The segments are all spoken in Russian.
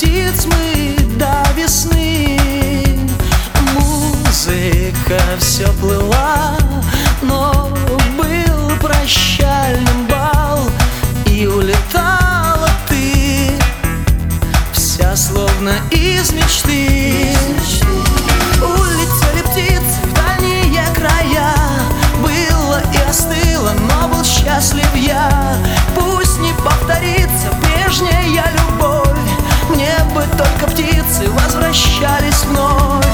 птиц мы до весны. Музыка все плыла, но был прощальным бал, и улетала ты, вся словно из мечты. Улетели птицы в дальние края, было и остыло, но был счастлив я. Пусть не повторится прежняя любовь, мне бы только птицы возвращались вновь.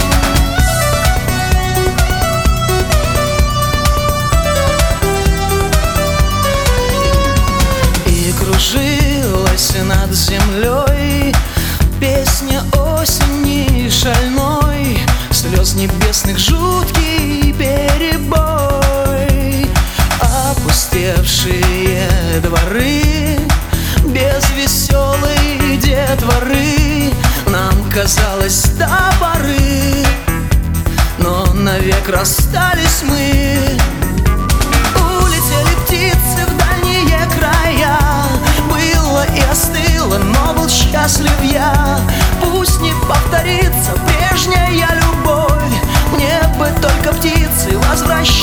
И кружилась над землей песня осени шальной, слез небесных жуткий перебой. Опустевшие дворы без веселой детворы, нам казалось до поры, но навек расстались мы. Улетели птицы в дальние края, было и остыло, но был счастлив я. Пусть не повторится прежняя любовь, мне бы только птицы возвращались